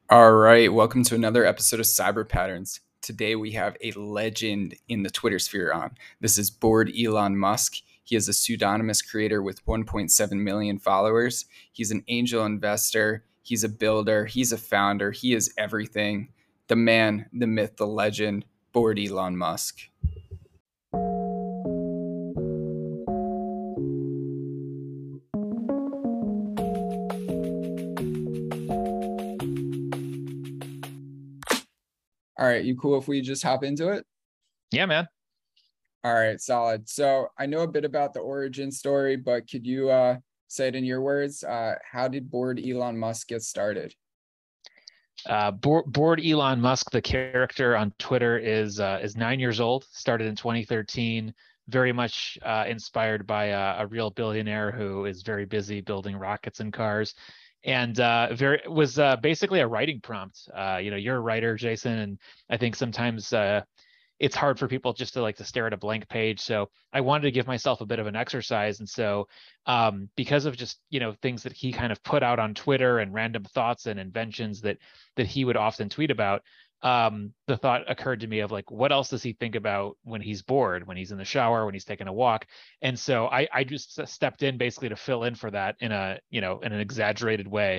All right, welcome to another episode of Cyber Patterns. Today we have a legend in the Twitter sphere on. This is Bored Elon Musk. He is a pseudonymous creator with 1.7 million followers. He's an angel investor. He's a builder. He's a founder. He is everything. The man, the myth, the legend, Bored Elon Musk. All right, you cool if we just hop into it? Yeah, man. All right, solid. So I know a bit about the origin story, but could you say it in your words? How did Bored Elon Musk get started? Bored Elon Musk, the character on Twitter, is 9 years old. Started in 2013. Very much inspired by a real billionaire who is very busy building rockets and cars, and very was basically a writing prompt. You're a writer, Jason, and I think sometimes it's hard for people just to like to stare at a blank page. So I wanted to give myself a bit of an exercise. And so because of just, things that he kind of put out on Twitter and random thoughts and inventions that he would often tweet about, the thought occurred to me of like, what else does he think about when he's bored, when he's in the shower, when he's taking a walk? And so I just stepped in basically to fill in for that in in an exaggerated way.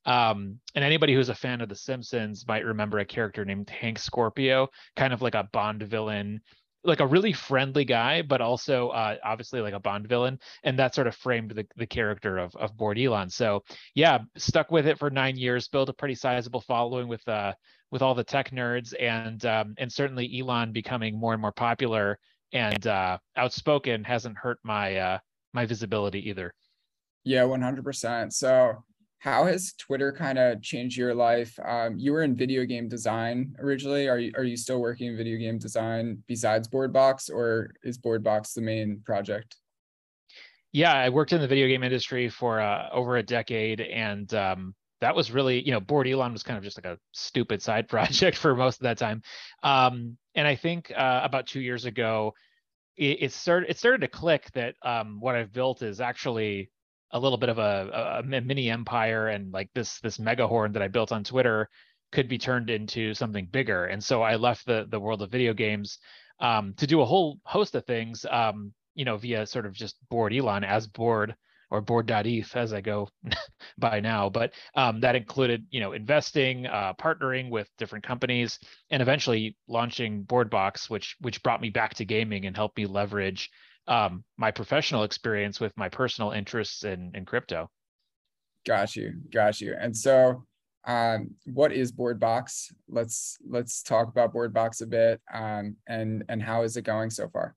And anybody who's a fan of The Simpsons might remember a character named Hank Scorpio, kind of like a Bond villain, like a really friendly guy, but also obviously like a Bond villain. And that sort of framed the character of Bored Elon. So yeah, stuck with it for 9 years, built a pretty sizable following with all the tech nerds, and certainly Elon becoming more and more popular and outspoken hasn't hurt my visibility either. Yeah, 100%. So how has Twitter kind of changed your life? You were in video game design originally. Are you still working in video game design besides Boardbox, or is Boardbox the main project? Yeah, I worked in the video game industry for over a decade, and that was really, Bored Elon was kind of just like a stupid side project for most of that time. And I think about 2 years ago, it started to click that what I've built is actually a little bit of a mini empire, and like this mega horn that I built on Twitter could be turned into something bigger. And so I left the world of video games to do a whole host of things, via sort of just Bored Elon as Bored or Bored.eth as I go by now. But that included, investing, partnering with different companies, and eventually launching Boardbox, which brought me back to gaming and helped me leverage my professional experience with my personal interests in crypto. Got you, got you. And so, what is Boardbox? Let's talk about Boardbox a bit, and how is it going so far?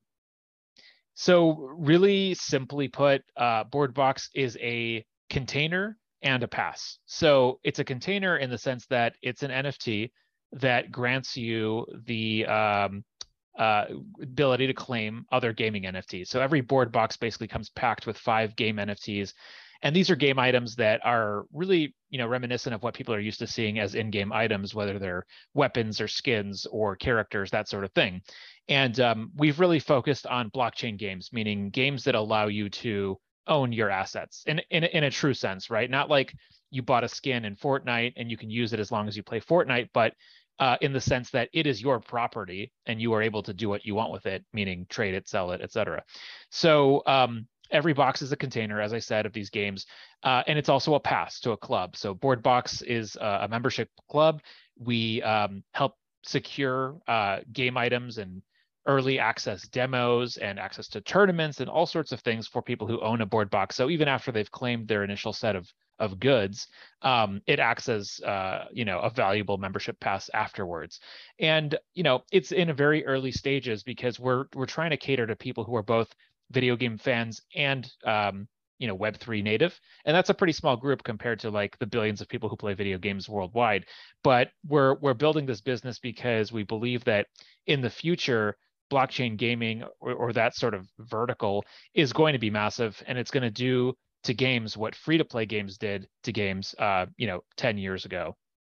So really simply put, Boardbox is a container and a pass. So it's a container in the sense that it's an NFT that grants you the uh, ability to claim other gaming NFTs. So every Boardbox basically comes packed with 5 game NFTs. And these are game items that are really, reminiscent of what people are used to seeing as in-game items, whether they're weapons or skins or characters, that sort of thing. And we've really focused on blockchain games, meaning games that allow you to own your assets in a true sense, right? Not like you bought a skin in Fortnite and you can use it as long as you play Fortnite, but in the sense that it is your property and you are able to do what you want with it, meaning trade it, sell it, etc. So every box is a container, as I said, of these games, and it's also a pass to a club. So Boardbox is a membership club. We help secure game items and early access demos and access to tournaments and all sorts of things for people who own a Boardbox. So even after they've claimed their initial set of goods, it acts as a valuable membership pass afterwards. And it's in a very early stages because we're trying to cater to people who are both video game fans and Web3 native, and that's a pretty small group compared to like the billions of people who play video games worldwide. But we're building this business because we believe that in the future, blockchain gaming or that sort of vertical is going to be massive, and it's going to do to games what free to play games did to games 10 years ago.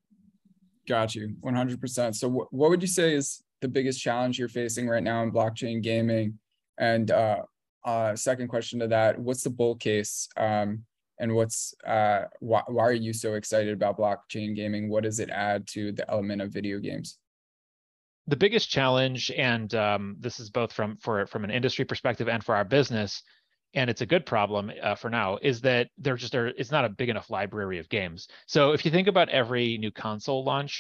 Got you, 100%. So, what would you say is the biggest challenge you're facing right now in blockchain gaming? And second question to that, what's the bull case? And why are you so excited about blockchain gaming? What does it add to the element of video games? The biggest challenge, and this is both from an industry perspective and for our business, and it's a good problem for now, is that it's not a big enough library of games. So if you think about every new console launch,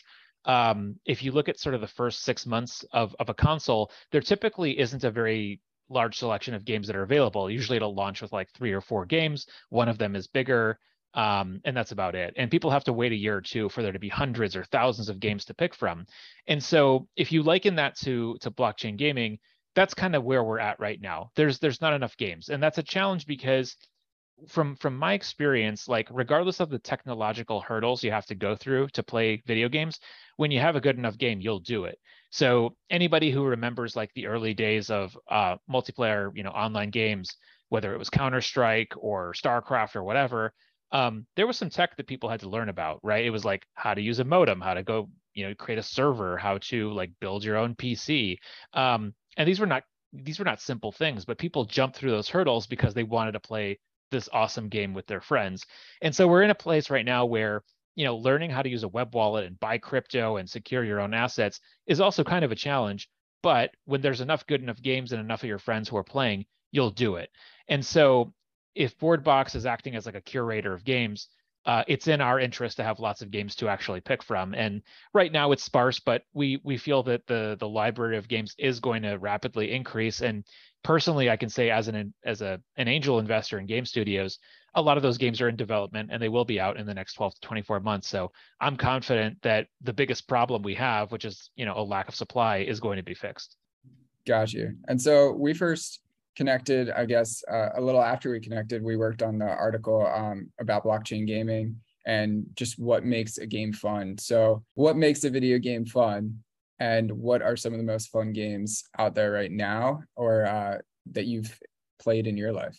if you look at sort of the first 6 months of a console, there typically isn't a very large selection of games that are available. Usually it'll launch with like 3 or 4 games. One of them is bigger, and that's about it. And people have to wait a year or two for there to be hundreds or thousands of games to pick from. And so if you liken that to blockchain gaming, that's kind of where we're at right now. There's not enough games, and that's a challenge because from my experience, like regardless of the technological hurdles you have to go through to play video games, when you have a good enough game, you'll do it. So anybody who remembers like the early days of multiplayer, online games, whether it was Counter-Strike or StarCraft or whatever, there was some tech that people had to learn about, right? It was like how to use a modem, how to go, create a server, how to like build your own PC. And these were not simple things, but people jumped through those hurdles because they wanted to play this awesome game with their friends. And so we're in a place right now where, learning how to use a web wallet and buy crypto and secure your own assets is also kind of a challenge. But when there's good enough games and enough of your friends who are playing, you'll do it. And so if Boardbox is acting as like a curator of games, it's in our interest to have lots of games to actually pick from. And right now it's sparse, but we feel that the library of games is going to rapidly increase. And personally, I can say as an angel investor in game studios, a lot of those games are in development and they will be out in the next 12 to 24 months. So I'm confident that the biggest problem we have, which is a lack of supply, is going to be fixed. Got you. And so we first connected, I guess, a little after we connected. We worked on the article about blockchain gaming and just what makes a game fun. So what makes a video game fun, and what are some of the most fun games out there right now, or that you've played in your life?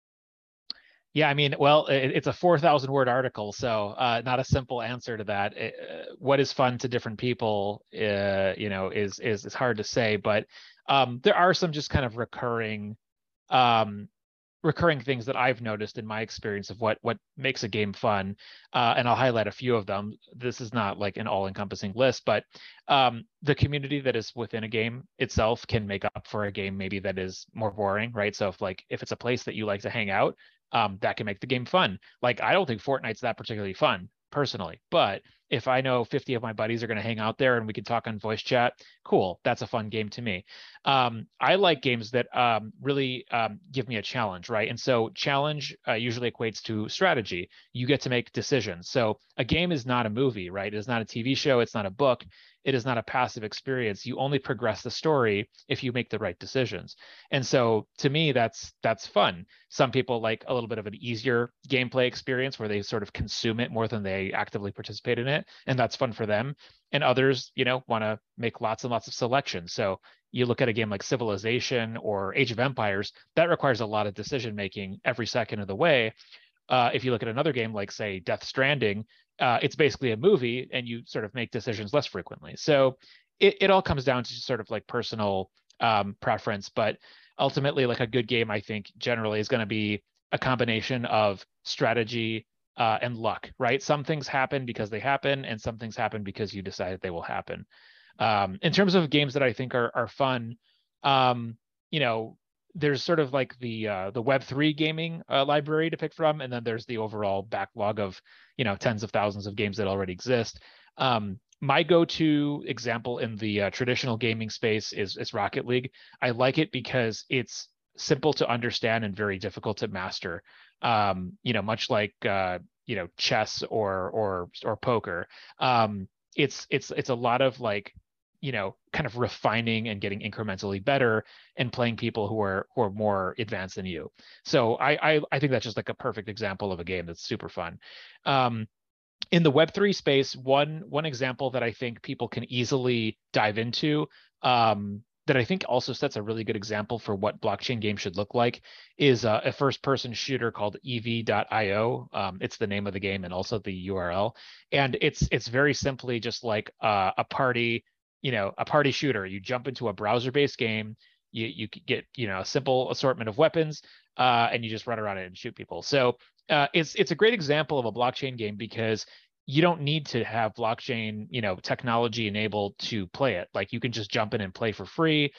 Yeah, I mean, well, it's a 4,000 word article, so not a simple answer to that. What is fun to different people, is hard to say, but there are some just kind of recurring things that I've noticed in my experience of what makes a game fun, and I'll highlight a few of them. This is not like an all-encompassing list, but the community that is within a game itself can make up for a game maybe that is more boring, right? So if it's a place that you like to hang out, that can make the game fun. Like I don't think Fortnite's that particularly fun personally, but if I know 50 of my buddies are going to hang out there and we can talk on voice chat, cool, that's a fun game to me. I like games that really give me a challenge, right? And so challenge usually equates to strategy. You get to make decisions. So a game is not a movie, right? It is not a TV show. It's not a book. It is not a passive experience. You only progress the story if you make the right decisions. And so to me, that's fun. Some people like a little bit of an easier gameplay experience where they sort of consume it more than they actively participate in it, and that's fun for them. And others, want to make lots and lots of selections. So you look at a game like Civilization or Age of Empires, that requires a lot of decision making every second of the way. If you look at another game like, say, Death Stranding, it's basically a movie and you sort of make decisions less frequently. So it all comes down to sort of like personal preference. But ultimately, like a good game, I think generally is going to be a combination of strategy and luck, right? Some things happen because they happen, and some things happen because you decided they will happen. In terms of games that I think are fun, there's sort of like the Web3 gaming library to pick from, and then there's the overall backlog of tens of thousands of games that already exist. My go-to example in the traditional gaming space is Rocket League. I like it because it's simple to understand and very difficult to master. Much like chess or poker. It's a lot of like kind of refining and getting incrementally better and playing people who are more advanced than you. So I think that's just like a perfect example of a game that's super fun. In the Web3 space, one example that I think people can easily dive into, that I think also sets a really good example for what blockchain games should look like, is a first-person shooter called EV.io. It's the name of the game and also the URL, and it's very simply just like a party shooter. You jump into a browser-based game, you get a simple assortment of weapons, and you just run around it and shoot people. So it's a great example of a blockchain game because you don't need to have blockchain, technology enabled to play it. Like you can just jump in and play for free.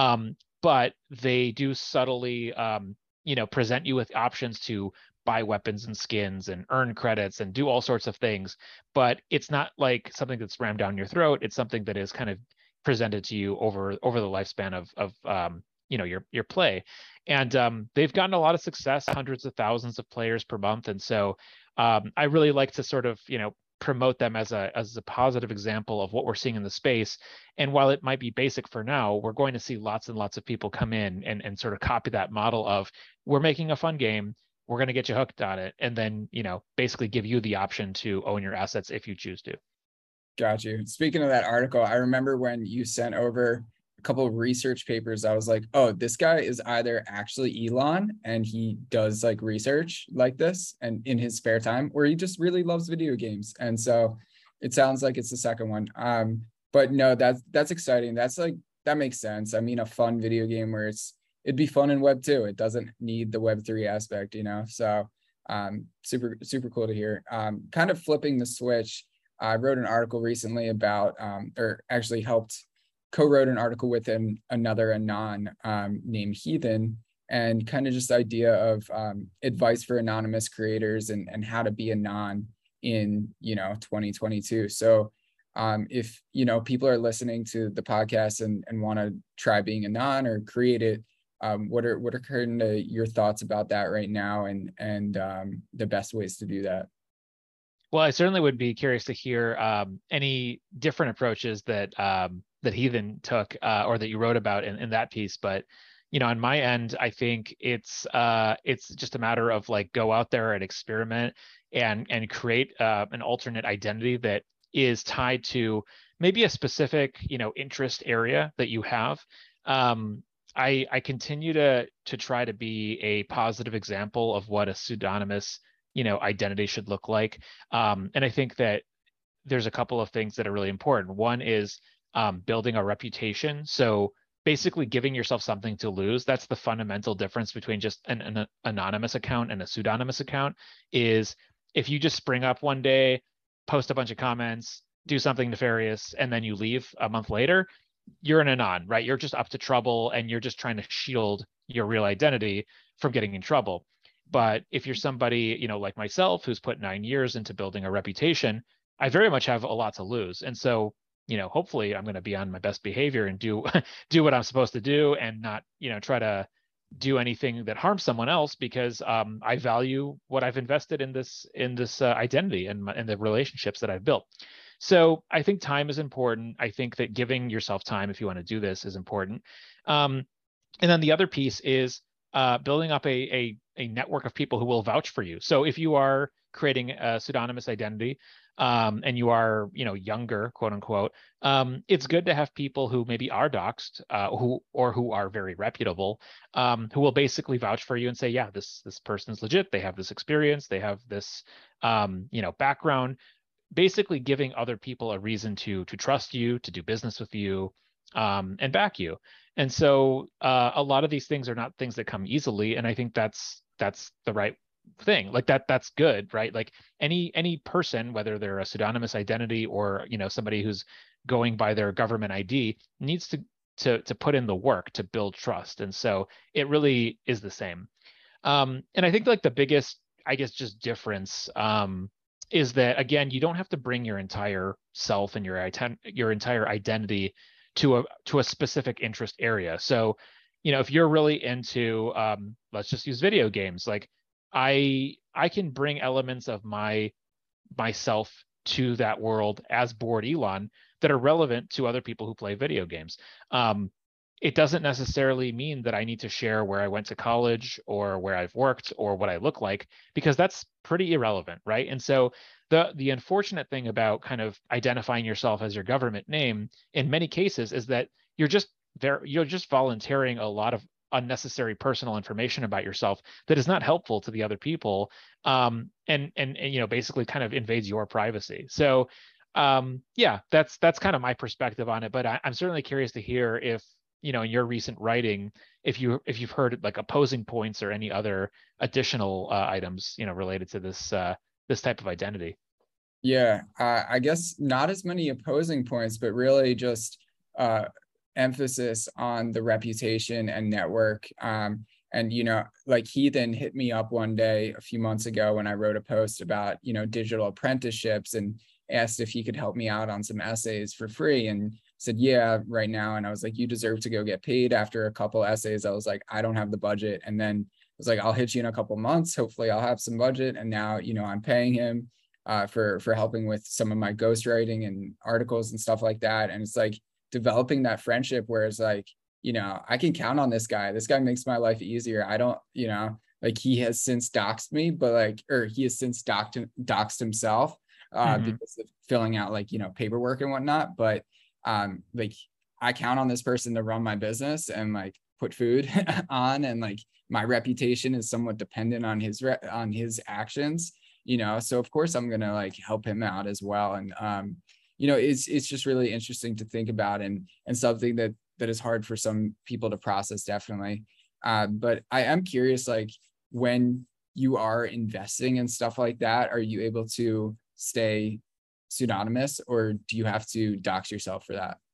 But they do subtly, present you with options to buy weapons and skins and earn credits and do all sorts of things. But it's not like something that's rammed down your throat. It's something that is kind of presented to you over the lifespan of your play. And they've gotten a lot of success, hundreds of thousands of players per month. And so I really like to sort of, promote them as a positive example of what we're seeing in the space. And while it might be basic for now, we're going to see lots and lots of people come in and sort of copy that model of, we're making a fun game, we're going to get you hooked on it, and then, basically give you the option to own your assets if you choose to. Got you. Speaking of that article, I remember when you sent over a couple of research papers, I was like, oh, this guy is either actually Elon and he does like research like this and in his spare time, or he just really loves video games. And so it sounds like it's the second one. But no, that's exciting. That's like, that makes sense. I mean, a fun video game where it'd be fun in Web 2. It doesn't need the Web 3 aspect, So super, super cool to hear. Kind of flipping the switch. I wrote an article recently about, or actually co-wrote an article with another Anon named Heathen, and kind of just idea of advice for anonymous creators and how to be Anon in 2022. So if people are listening to the podcast and want to try being Anon or create it, what are kind of your thoughts about that right now, and the best ways to do that? Well, I certainly would be curious to hear any different approaches that Heathen took or that you wrote about in that piece. But on my end, I think it's just a matter of like, go out there and experiment and create an alternate identity that is tied to maybe a specific interest area that you have. I continue to try to be a positive example of what a pseudonymous identity should look like. And I think that there's a couple of things that are really important. One is building a reputation. So basically giving yourself something to lose. That's the fundamental difference between just an anonymous account and a pseudonymous account. Is if you just spring up one day, post a bunch of comments, do something nefarious, and then you leave a month later, you're an anon, right? You're just up to trouble and you're just trying to shield your real identity from getting in trouble. But if you're somebody, like myself, who's put 9 years into building a reputation, I very much have a lot to lose. And so, hopefully I'm going to be on my best behavior and do what I'm supposed to do, and not, try to do anything that harms someone else, because I value what I've invested in this identity and the relationships that I've built. So I think time is important. I think that giving yourself time if you want to do this is important. And then the other piece is building up a network of people who will vouch for you. So if you are creating a pseudonymous identity and you are, younger, quote unquote, it's good to have people who maybe are doxxed, who are very reputable, who will basically vouch for you and say, yeah, this person's legit. They have this experience. They have this, background. Basically giving other people a reason to trust you, to do business with you, and back you. And so a lot of these things are not things that come easily. And I think that's the right thing. Like that's good, right? Like any person, whether they're a pseudonymous identity or, somebody who's going by their government ID, needs to put in the work to build trust. And so it really is the same. And I think like the biggest, I guess, just difference is that, again, you don't have to bring your entire self and your entire identity to a specific interest area. So, if you're really into, let's just use video games, like I can bring elements of myself to that world as Bored Elon that are relevant to other people who play video games. It doesn't necessarily mean that I need to share where I went to college or where I've worked or what I look like, because that's pretty irrelevant, right? And so the unfortunate thing about kind of identifying yourself as your government name in many cases is that you're just volunteering a lot of unnecessary personal information about yourself that is not helpful to the other people, and basically kind of invades your privacy. So yeah, that's kind of my perspective on it. But I'm certainly curious to hear if in your recent writing, if you've heard like opposing points or any other additional items, related to this type of identity. Yeah, I guess not as many opposing points, but really just uh, emphasis on the reputation and network. And like Heathen hit me up one day a few months ago when I wrote a post about digital apprenticeships, and asked if he could help me out on some essays for free, and said yeah right now. And I was like, you deserve to go get paid. After a couple essays, I was like, I don't have the budget. And then I was like, I'll hit you in a couple months, hopefully I'll have some budget. And now I'm paying him for helping with some of my ghostwriting and articles and stuff like that. And it's like developing that friendship where it's like, I can count on this guy. This guy makes my life easier. I don't, like he has since doxed me, but like, or he has since doxed himself because of filling out like, paperwork and whatnot. But like I count on this person to run my business and like put food on, and like my reputation is somewhat dependent on his actions. So of course I'm gonna like help him out as well. And it's just really interesting to think about, and something that is hard for some people to process, definitely. But I am curious, like when you are investing in stuff like that, are you able to stay pseudonymous, or do you have to dox yourself for that?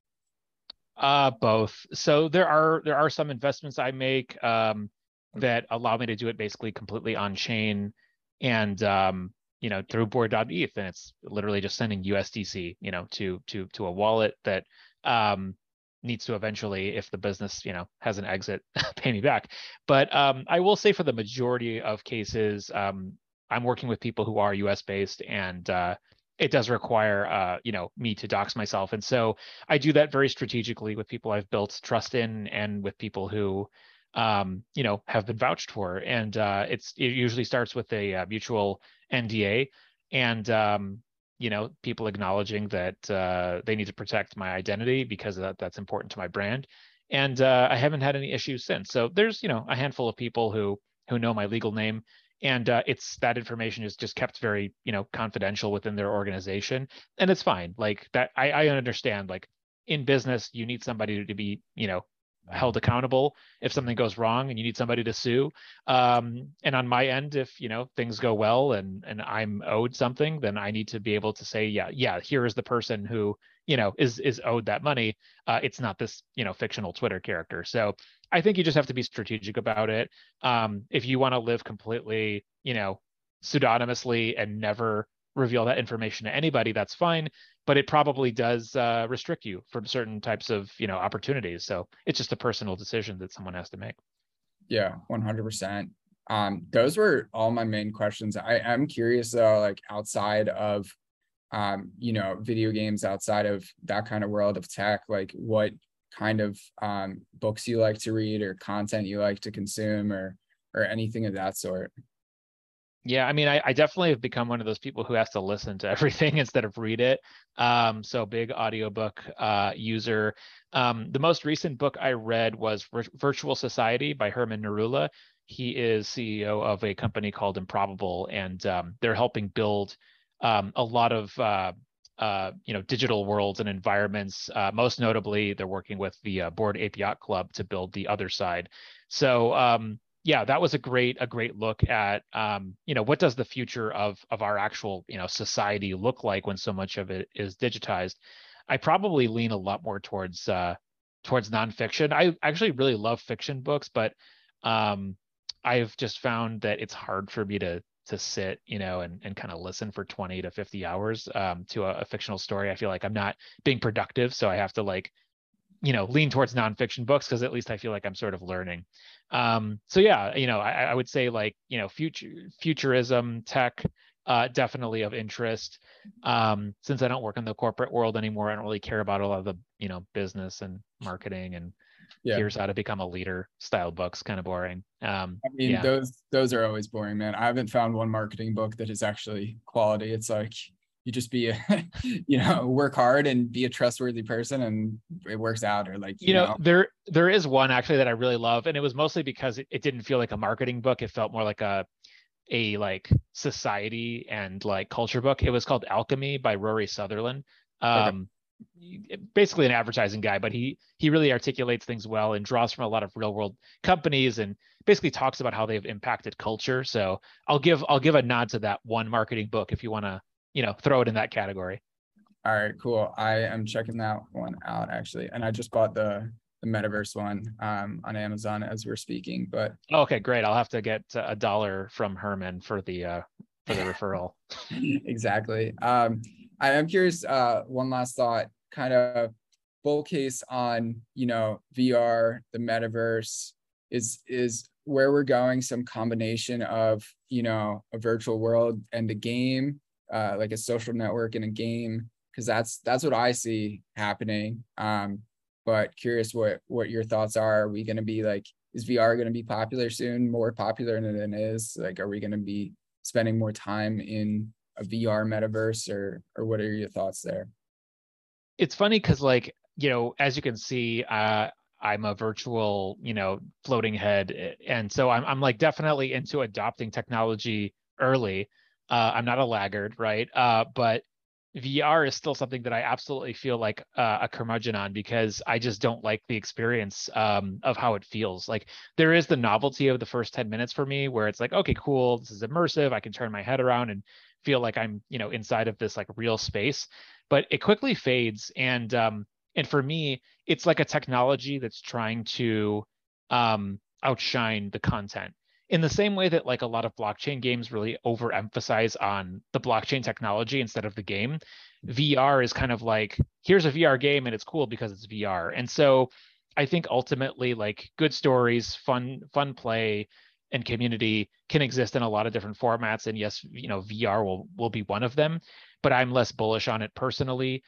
Both. So there are some investments I make that allow me to do it basically completely on chain, and through board.eth, and it's literally just sending USDC, to a wallet that needs to eventually, if the business has an exit, pay me back. But I will say for the majority of cases, I'm working with people who are US based, and it does require me to dox myself. And so I do that very strategically with people I've built trust in, and with people who have been vouched for. And it usually starts with a mutual NDA, and people acknowledging that they need to protect my identity because that's important to my brand. And I haven't had any issues since. So there's a handful of people who know my legal name, and it's that information is just kept very confidential within their organization, and it's fine. Like that, I understand. Like in business, you need somebody to be held accountable if something goes wrong, and you need somebody to sue. And on my end, if things go well and I'm owed something, then I need to be able to say, yeah, here is the person who is owed that money. It's not this fictional Twitter character. So I think you just have to be strategic about it. If you want to live completely pseudonymously and never reveal that information to anybody, that's fine. But it probably does restrict you from certain types of opportunities. So it's just a personal decision that someone has to make. Yeah, 100%. Those were all my main questions. I'm curious though, like outside of video games, outside of that kind of world of tech, like what kind of books you like to read, or content you like to consume, or anything of that sort. Yeah, I mean, I definitely have become one of those people who has to listen to everything instead of read it. So big audiobook user. The most recent book I read was Virtual Society by Herman Narula. He is CEO of a company called Improbable, and they're helping build a lot of digital worlds and environments. Most notably, they're working with the Bored Ape Yacht Club to build the other side. So yeah, that was a great look at what does the future of our actual society look like when so much of it is digitized. I probably lean a lot more towards nonfiction. I actually really love fiction books, but I've just found that it's hard for me to sit and kind of listen for 20 to 50 hours to a fictional story. I feel like I'm not being productive, so I have to lean towards nonfiction books, because at least I feel like I'm sort of learning. So yeah, I would say futurism, tech, definitely of interest. Since I don't work in the corporate world anymore, I don't really care about a lot of the business and marketing and here's how to become a leader style books. Kind of boring. I mean, yeah. those are always boring, man. I haven't found one marketing book that is actually quality. It's like you just be work hard and be a trustworthy person, and it works out. Or like there is one actually that I really love, and it was mostly because it didn't feel like a marketing book. It felt more like a like society and like culture book. It was called Alchemy by Rory Sutherland. Okay. basically an advertising guy, but he really articulates things well and draws from a lot of real world companies and basically talks about how they've impacted culture. So I'll give a nod to that one marketing book if you want to, throw it in that category. All right, cool. I am checking that one out actually, and I just bought the Metaverse one on Amazon as we're speaking. But Okay, great. I'll have to get $1 from Herman for the referral. exactly. I am curious. One last thought, kind of bull case on VR, the metaverse is where we're going. Some combination of a virtual world and a game, like a social network and a game, because that's what I see happening. But curious what your thoughts are. Are we going to be like, is VR going to be popular soon, more popular than it is? Like, are we going to be spending more time in a VR metaverse, or what are your thoughts there? It's funny because as you can see, I'm a virtual, floating head, and so I'm like definitely into adopting technology early. I'm not a laggard, right? But VR is still something that I absolutely feel like a curmudgeon on because I just don't like the experience of how it feels. Like there is the novelty of the first 10 minutes for me where it's like, okay, cool, this is immersive. I can turn my head around and feel like I'm, inside of this like real space, but it quickly fades. And for me, it's like a technology that's trying to outshine the content in the same way that like a lot of blockchain games really overemphasize on the blockchain technology instead of the game. VR is kind of like, here's a VR game and it's cool because it's VR. And so I think ultimately like good stories, fun play and community can exist in a lot of different formats. And yes, VR will be one of them, but I'm less bullish on it personally.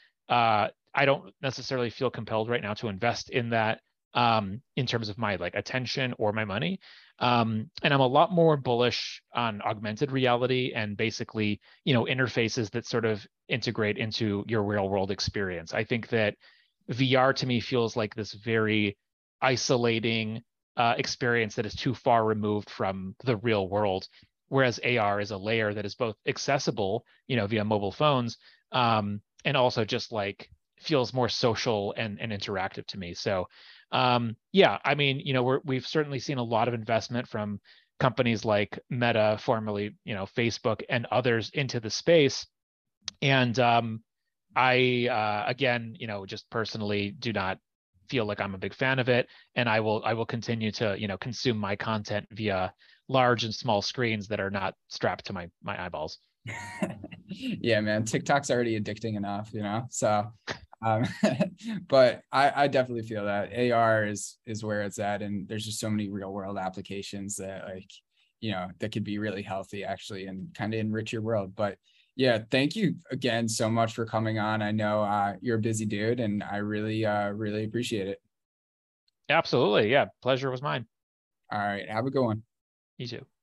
I don't necessarily feel compelled right now to invest in that in terms of my like attention or my money. And I'm a lot more bullish on augmented reality and basically, interfaces that sort of integrate into your real world experience. I think that VR to me feels like this very isolating experience that is too far removed from the real world, whereas AR is a layer that is both accessible, via mobile phones, and also just like feels more social and interactive to me. So yeah, I mean, we've certainly seen a lot of investment from companies like Meta, formerly, Facebook, and others into the space. And I again, just personally do not feel like I'm a big fan of it. And I will continue to, consume my content via large and small screens that are not strapped to my eyeballs. Yeah, man, TikTok's already addicting enough, so um, but I definitely feel that AR is where it's at, and there's just so many real world applications that like that could be really healthy actually and kind of enrich your world. But yeah, thank you again so much for coming on. I know you're a busy dude, and I really appreciate it. Absolutely. Yeah. Pleasure was mine. All right, have a good one. You too.